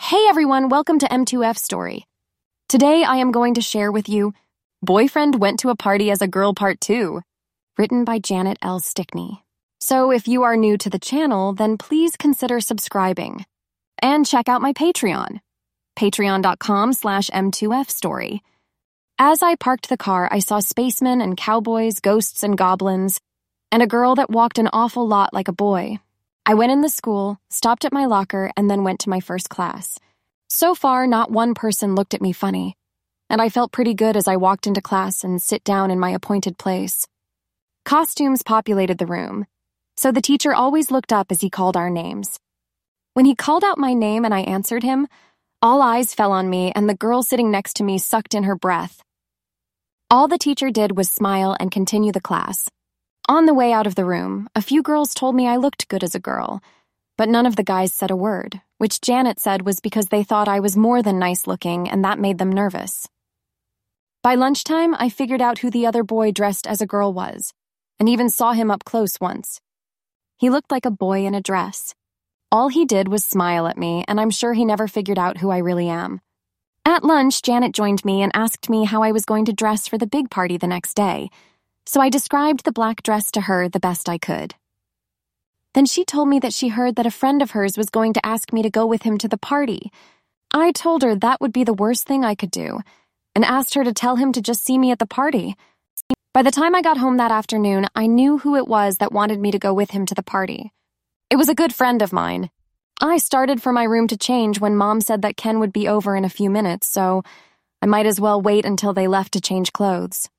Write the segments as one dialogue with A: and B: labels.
A: Hey everyone, welcome to M2F Story. Today I am going to share with you Boyfriend Went to a Party as a Girl Part 2, written by Janet L. Stickney. So if you are new to the channel, then please consider subscribing. And check out my Patreon, patreon.com/M2Fstory. As I parked the car, I saw spacemen and cowboys, ghosts and goblins, and a girl that walked an awful lot like a boy. I went in the school, stopped at my locker, and then went to my first class. So far, not one person looked at me funny, and I felt pretty good as I walked into class and sit down in my appointed place. Costumes populated the room, so the teacher always looked up as he called our names. When he called out my name and I answered him, all eyes fell on me and the girl sitting next to me sucked in her breath. All the teacher did was smile and continue the class. On the way out of the room, a few girls told me I looked good as a girl, but none of the guys said a word, which Janet said was because they thought I was more than nice-looking and that made them nervous. By lunchtime, I figured out who the other boy dressed as a girl was, and even saw him up close once. He looked like a boy in a dress. All he did was smile at me, and I'm sure he never figured out who I really am. At lunch, Janet joined me and asked me how I was going to dress for the big party the next day, so I described the black dress to her the best I could. Then she told me that she heard that a friend of hers was going to ask me to go with him to the party. I told her that would be the worst thing I could do, and asked her to tell him to just see me at the party. By the time I got home that afternoon, I knew who it was that wanted me to go with him to the party. It was a good friend of mine. I started for my room to change when Mom said that Ken would be over in a few minutes, so I might as well wait until they left to change clothes.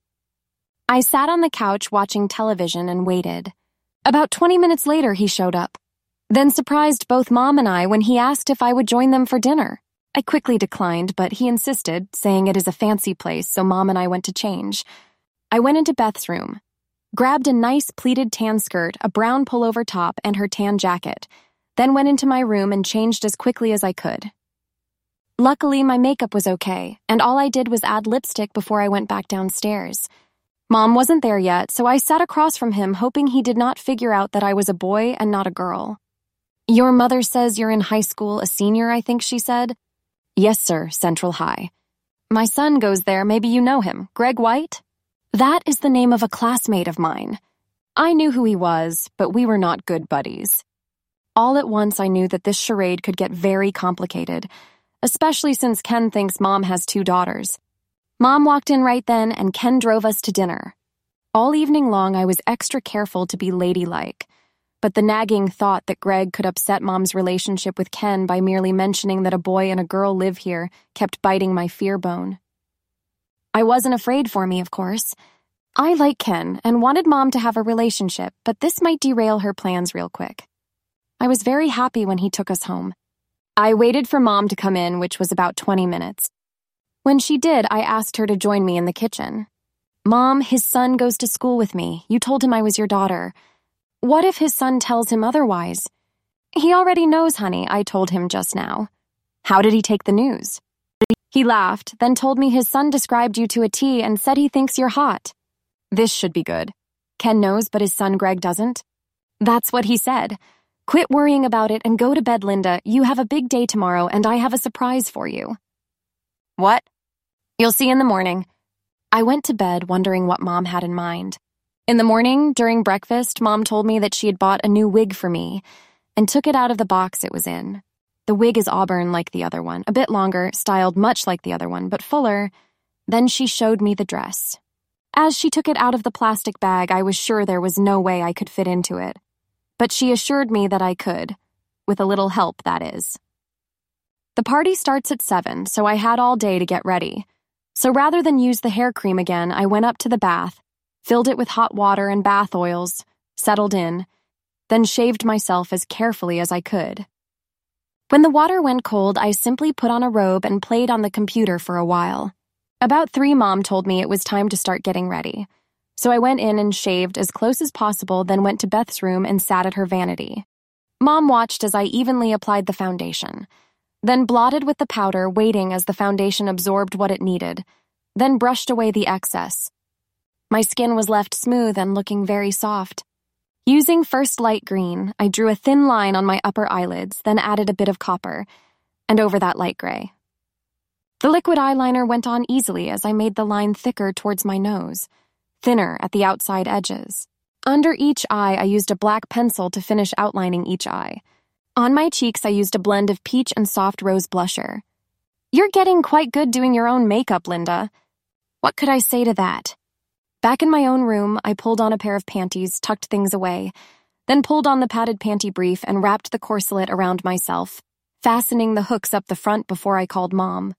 A: I sat on the couch watching television and waited. About 20 minutes later, he showed up, then surprised both Mom and I when he asked if I would join them for dinner. I quickly declined, but he insisted, saying it is a fancy place, so Mom and I went to change. I went into Beth's room, grabbed a nice pleated tan skirt, a brown pullover top, and her tan jacket, then went into my room and changed as quickly as I could. Luckily, my makeup was okay, and all I did was add lipstick before I went back downstairs. Mom wasn't there yet, so I sat across from him, hoping he did not figure out that I was a boy and not a girl. "Your mother says you're in high school, a senior, I think she said." "Yes, sir, Central High." "My son goes there, maybe you know him, Greg White?" "That is the name of a classmate of mine." I knew who he was, but we were not good buddies. All at once I knew that this charade could get very complicated, especially since Ken thinks Mom has 2 daughters. Mom walked in right then, and Ken drove us to dinner. All evening long, I was extra careful to be ladylike, but the nagging thought that Greg could upset Mom's relationship with Ken by merely mentioning that a boy and a girl live here kept biting my fear bone. I wasn't afraid for me, of course. I like Ken and wanted Mom to have a relationship, but this might derail her plans real quick. I was very happy when he took us home. I waited for Mom to come in, which was about 20 minutes. When she did, I asked her to join me in the kitchen. "Mom, his son goes to school with me. You told him I was your daughter. What if his son tells him otherwise?" "He already knows, honey," I told him just now. "How did he take the news?" "He laughed, then told me his son described you to a T and said he thinks you're hot." "This should be good. Ken knows, but his son Greg doesn't?" "That's what he said. Quit worrying about it and go to bed, Linda. You have a big day tomorrow, and I have a surprise for you." "What?" "You'll see in the morning." I went to bed wondering what Mom had in mind. In the morning, during breakfast, Mom told me that she had bought a new wig for me and took it out of the box it was in. The wig is auburn like the other one, a bit longer, styled much like the other one, but fuller. Then she showed me the dress. As she took it out of the plastic bag, I was sure there was no way I could fit into it. But she assured me that I could, with a little help, that is. The party starts at 7, so I had all day to get ready. So rather than use the hair cream again, I went up to the bath, filled it with hot water and bath oils, settled in, then shaved myself as carefully as I could. When the water went cold, I simply put on a robe and played on the computer for a while. About 3, Mom told me it was time to start getting ready. So I went in and shaved as close as possible, then went to Beth's room and sat at her vanity. Mom watched as I evenly applied the foundation, then blotted with the powder, waiting as the foundation absorbed what it needed, then brushed away the excess. My skin was left smooth and looking very soft. Using first light green, I drew a thin line on my upper eyelids, then added a bit of copper, and over that light gray. The liquid eyeliner went on easily as I made the line thicker towards my nose, thinner at the outside edges. Under each eye, I used a black pencil to finish outlining each eye. On my cheeks, I used a blend of peach and soft rose blusher. "You're getting quite good doing your own makeup, Linda." What could I say to that? Back in my own room, I pulled on a pair of panties, tucked things away, then pulled on the padded panty brief and wrapped the corselet around myself, fastening the hooks up the front before I called Mom.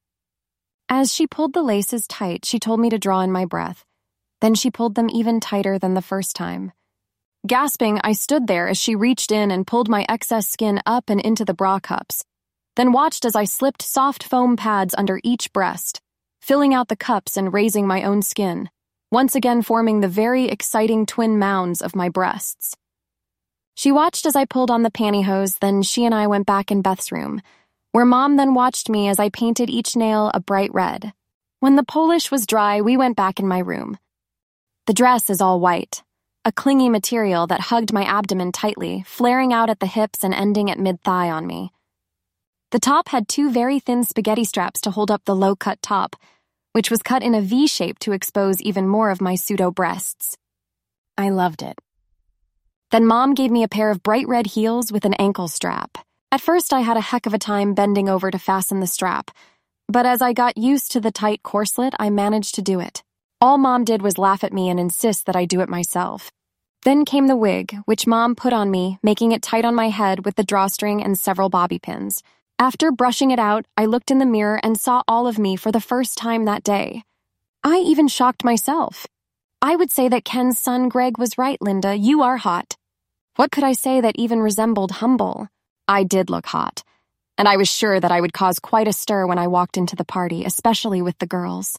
A: As she pulled the laces tight, she told me to draw in my breath. Then she pulled them even tighter than the first time. Gasping, I stood there as she reached in and pulled my excess skin up and into the bra cups, then watched as I slipped soft foam pads under each breast, filling out the cups and raising my own skin, once again forming the very exciting twin mounds of my breasts. She watched as I pulled on the pantyhose, then she and I went back in Beth's room, where Mom then watched me as I painted each nail a bright red. When the polish was dry, we went back in my room. The dress is all white, a clingy material that hugged my abdomen tightly, flaring out at the hips and ending at mid-thigh on me. The top had two very thin spaghetti straps to hold up the low-cut top, which was cut in a V shape to expose even more of my pseudo-breasts. I loved it. Then Mom gave me a pair of bright red heels with an ankle strap. At first, I had a heck of a time bending over to fasten the strap, but as I got used to the tight corselet, I managed to do it. All Mom did was laugh at me and insist that I do it myself. Then came the wig, which Mom put on me, making it tight on my head with the drawstring and several bobby pins. After brushing it out, I looked in the mirror and saw all of me for the first time that day. I even shocked myself. I would say that Ken's son Greg was right, Linda. You are hot. What could I say that even resembled humble? I did look hot, and I was sure that I would cause quite a stir when I walked into the party, especially with the girls.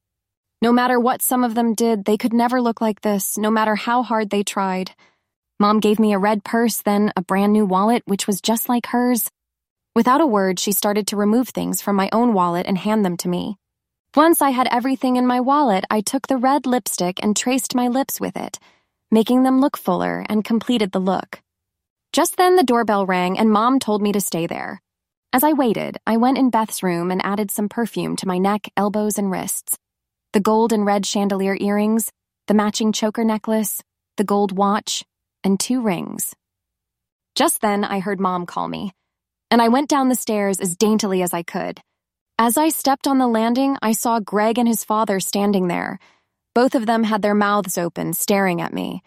A: No matter what some of them did, they could never look like this, no matter how hard they tried. Mom gave me a red purse, then a brand new wallet, which was just like hers. Without a word, she started to remove things from my own wallet and hand them to me. Once I had everything in my wallet, I took the red lipstick and traced my lips with it, making them look fuller and completed the look. Just then the doorbell rang and Mom told me to stay there. As I waited, I went in Beth's room and added some perfume to my neck, elbows, and wrists. The gold and red chandelier earrings, the matching choker necklace, the gold watch, and 2 rings. Just then, I heard Mom call me, and I went down the stairs as daintily as I could. As I stepped on the landing, I saw Greg and his father standing there. Both of them had their mouths open, staring at me.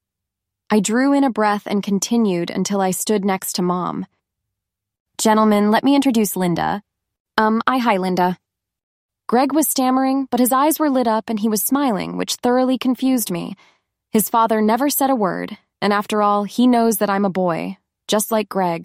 A: I drew in a breath and continued until I stood next to Mom. "Gentlemen, let me introduce Linda." Hi, Linda." Greg was stammering, but his eyes were lit up and he was smiling, which thoroughly confused me. His father never said a word, and after all, he knows that I'm a boy, just like Greg.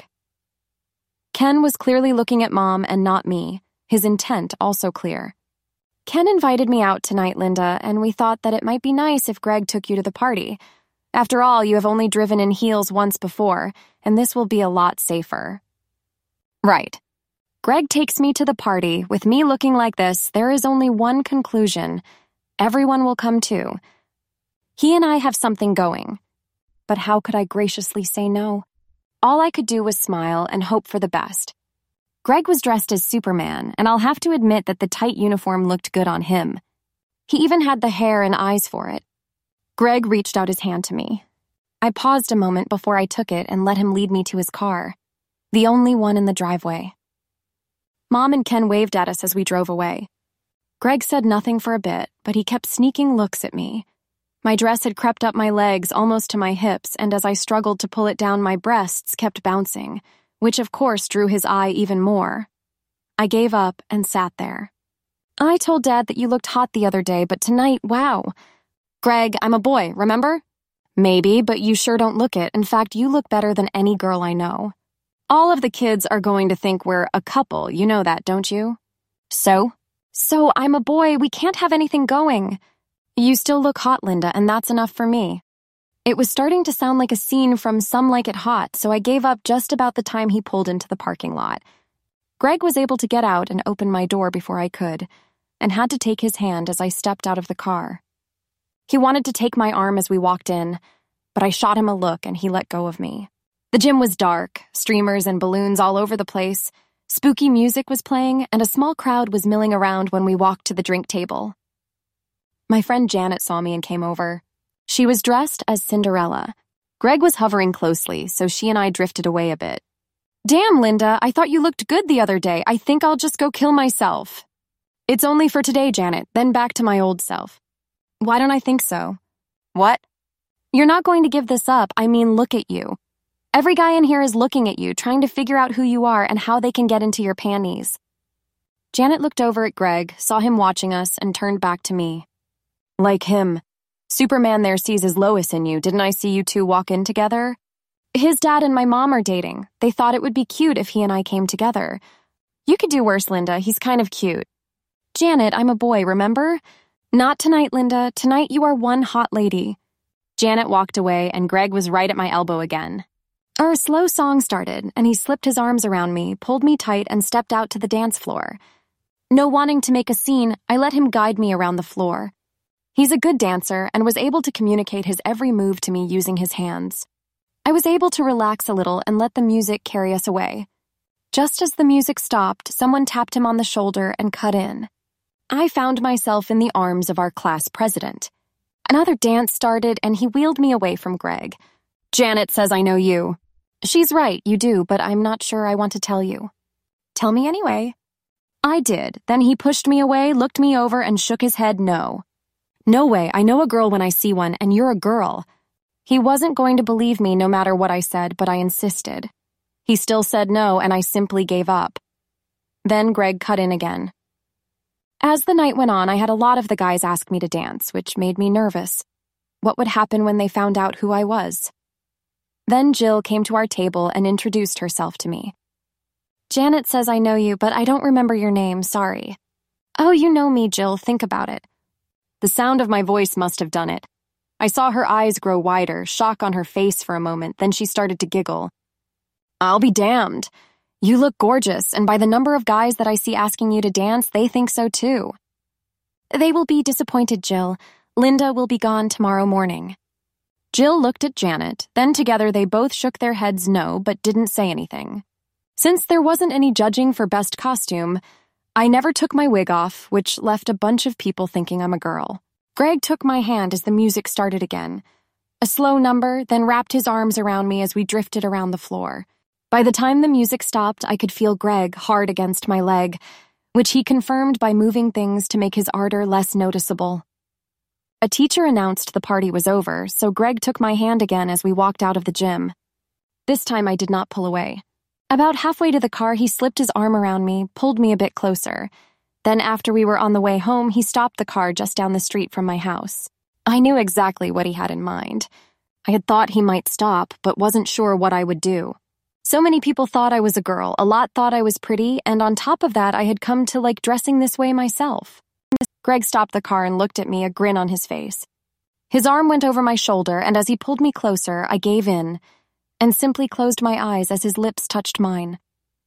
A: Ken was clearly looking at Mom and not me, his intent also clear. "Ken invited me out tonight, Linda, and we thought that it might be nice if Greg took you to the party. After all, you have only driven in heels once before, and this will be a lot safer." Right. Greg takes me to the party. With me looking like this, there is only one conclusion. Everyone will come too. He and I have something going. But how could I graciously say no? All I could do was smile and hope for the best. Greg was dressed as Superman, and I'll have to admit that the tight uniform looked good on him. He even had the hair and eyes for it. Greg reached out his hand to me. I paused a moment before I took it and let him lead me to his car, the only one in the driveway. Mom and Ken waved at us as we drove away. Greg said nothing for a bit, but he kept sneaking looks at me. My dress had crept up my legs almost to my hips, and as I struggled to pull it down, my breasts kept bouncing, which of course drew his eye even more. I gave up and sat there. "I told Dad that you looked hot the other day, but tonight, wow. Greg, I'm a boy, remember?" "Maybe, but you sure don't look it. In fact, you look better than any girl I know." "All of the kids are going to think we're a couple, you know that, don't you?" "So?" "So, I'm a boy, we can't have anything going." "You still look hot, Linda, and that's enough for me." It was starting to sound like a scene from Some Like It Hot, so I gave up just about the time he pulled into the parking lot. Greg was able to get out and open my door before I could, and had to take his hand as I stepped out of the car. He wanted to take my arm as we walked in, but I shot him a look and he let go of me. The gym was dark, streamers and balloons all over the place, Spooky music was playing, and a small crowd was milling around when we walked to the drink table. My friend Janet saw me and came over. She was dressed as Cinderella. Greg was hovering closely, so she and I drifted away a bit. "Damn, Linda, I thought you looked good the other day. I think I'll just go kill myself." "It's only for today, Janet, then back to my old self." "Why don't I think so?" "What?" "You're not going to give this up. I mean, look at you. Every guy in here is looking at you, trying to figure out who you are and how they can get into your panties." Janet looked over at Greg, saw him watching us, and turned back to me. "Like him. Superman there sees his Lois in you. Didn't I see you two walk in together? His dad and my mom are dating. They thought it would be cute if he and I came together. You could do worse, Linda. He's kind of cute." "Janet, I'm a boy, remember?" "Not tonight, Linda. Tonight you are one hot lady." Janet walked away, and Greg was right at my elbow again. Our slow song started, and he slipped his arms around me, pulled me tight, and stepped out to the dance floor. No wanting to make a scene, I let him guide me around the floor. He's a good dancer and was able to communicate his every move to me using his hands. I was able to relax a little and let the music carry us away. Just as the music stopped, someone tapped him on the shoulder and cut in. I found myself in the arms of our class president. Another dance started, and he wheeled me away from Greg. "Janet says I know you." "She's right, you do, but I'm not sure I want to tell you." "Tell me anyway." I did. Then he pushed me away, looked me over, and shook his head no. "No way, I know a girl when I see one, and you're a girl." He wasn't going to believe me no matter what I said, but I insisted. He still said no, and I simply gave up. Then Greg cut in again. As the night went on, I had a lot of the guys ask me to dance, which made me nervous. What would happen when they found out who I was? Then Jill came to our table and introduced herself to me. "Janet says I know you, but I don't remember your name, sorry." "Oh, you know me, Jill, think about it." The sound of my voice must have done it. I saw her eyes grow wider, shock on her face for a moment, then she started to giggle. "I'll be damned. You look gorgeous, and by the number of guys that I see asking you to dance, they think so too." "They will be disappointed, Jill. Linda will be gone tomorrow morning." Jill looked at Janet, then together they both shook their heads no, but didn't say anything. Since there wasn't any judging for best costume, I never took my wig off, which left a bunch of people thinking I'm a girl. Greg took my hand as the music started again. A slow number, then wrapped his arms around me as we drifted around the floor. By the time the music stopped, I could feel Greg hard against my leg, which he confirmed by moving things to make his ardor less noticeable. A teacher announced the party was over, so Greg took my hand again as we walked out of the gym. This time I did not pull away. About halfway to the car, he slipped his arm around me, pulled me a bit closer. Then after we were on the way home, he stopped the car just down the street from my house. I knew exactly what he had in mind. I had thought he might stop, but wasn't sure what I would do. So many people thought I was a girl, a lot thought I was pretty, and on top of that, I had come to like dressing this way myself. Greg stopped the car and looked at me, a grin on his face. His arm went over my shoulder, and as he pulled me closer, I gave in, and simply closed my eyes as his lips touched mine.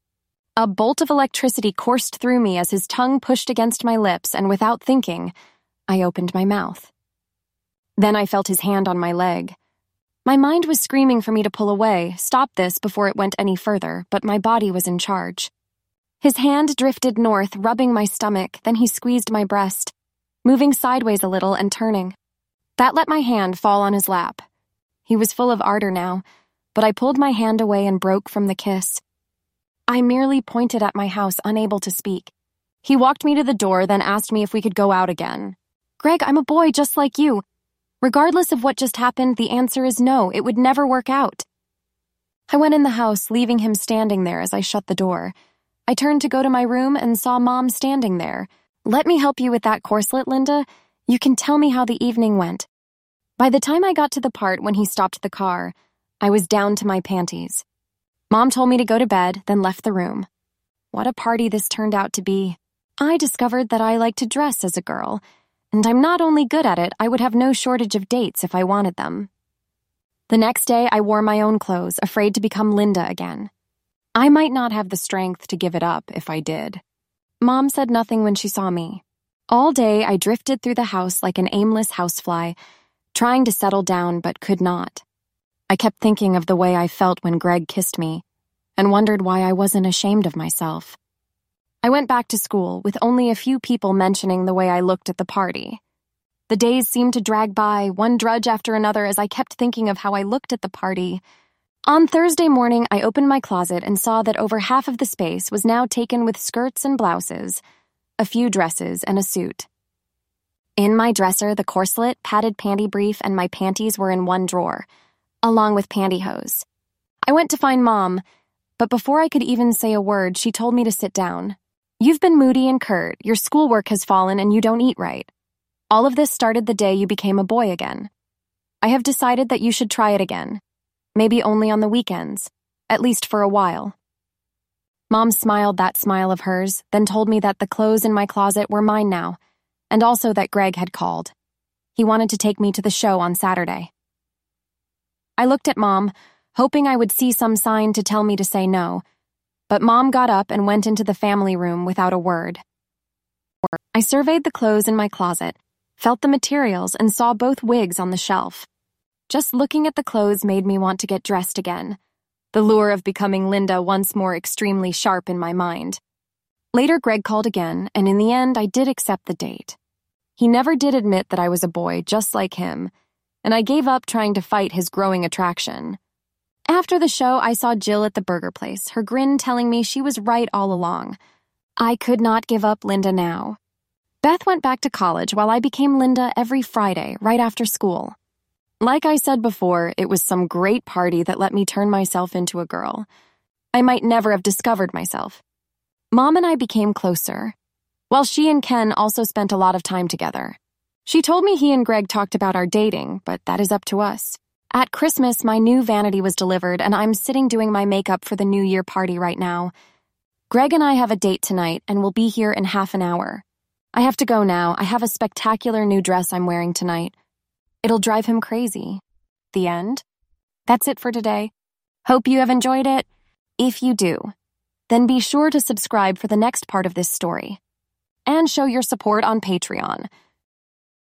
A: A bolt of electricity coursed through me as his tongue pushed against my lips, and without thinking, I opened my mouth. Then I felt his hand on my leg. My mind was screaming for me to pull away, stop this before it went any further, but my body was in charge. His hand drifted north, rubbing my stomach, then he squeezed my breast, moving sideways a little and turning. That let my hand fall on his lap. He was full of ardor now, but I pulled my hand away and broke from the kiss. I merely pointed at my house, unable to speak. He walked me to the door, then asked me if we could go out again. "Greg, I'm a boy just like you. Regardless of what just happened, the answer is no, it would never work out." I went in the house, leaving him standing there as I shut the door. I turned to go to my room and saw Mom standing there. "Let me help you with that corselet, Linda. You can tell me how the evening went." By the time I got to the part when he stopped the car, I was down to my panties. Mom told me to go to bed, then left the room. What a party this turned out to be. I discovered that I like to dress as a girl, and I'm not only good at it, I would have no shortage of dates if I wanted them. The next day, I wore my own clothes, afraid to become Linda again. I might not have the strength to give it up if I did. Mom said nothing when she saw me. All day, I drifted through the house like an aimless housefly, trying to settle down but could not. I kept thinking of the way I felt when Greg kissed me. and wondered why I wasn't ashamed of myself. I went back to school with only a few people mentioning the way I looked at the party. The days seemed to drag by, one drudge after another, as I kept thinking of how I looked at the party. On Thursday morning, I opened my closet and saw that over half of the space was now taken with skirts and blouses, a few dresses, and a suit. In my dresser, the corselet, padded panty brief, and my panties were in one drawer, along with pantyhose. I went to find Mom, but before I could even say a word, she told me to sit down. "You've been moody and curt, your schoolwork has fallen, and you don't eat right. All of this started the day you became a boy again. I have decided that you should try it again. Maybe only on the weekends, at least for a while." Mom smiled that smile of hers, then told me that the clothes in my closet were mine now, and also that Greg had called. He wanted to take me to the show on Saturday. I looked at Mom, hoping I would see some sign to tell me to say no, but Mom got up and went into the family room without a word. I surveyed the clothes in my closet, felt the materials, and saw both wigs on the shelf. Just looking at the clothes made me want to get dressed again, the lure of becoming Linda once more extremely sharp in my mind. Later, Greg called again, and in the end, I did accept the date. He never did admit that I was a boy, just like him, and I gave up trying to fight his growing attraction. After the show, I saw Jill at the burger place, her grin telling me she was right all along. I could not give up Linda now. Beth went back to college while I became Linda every Friday, right after school. Like I said before, it was some great party that let me turn myself into a girl. I might never have discovered myself. Mom and I became closer, while she and Ken also spent a lot of time together. She told me he and Greg talked about our dating, but that is up to us. At Christmas, my new vanity was delivered, and I'm sitting doing my makeup for the New Year party right now. Greg and I have a date tonight, and we'll be here in half an hour. I have to go now. I have a spectacular new dress I'm wearing tonight. It'll drive him crazy. The end. That's it for today. Hope you have enjoyed it. If you do, then be sure to subscribe for the next part of this story. And show your support on Patreon.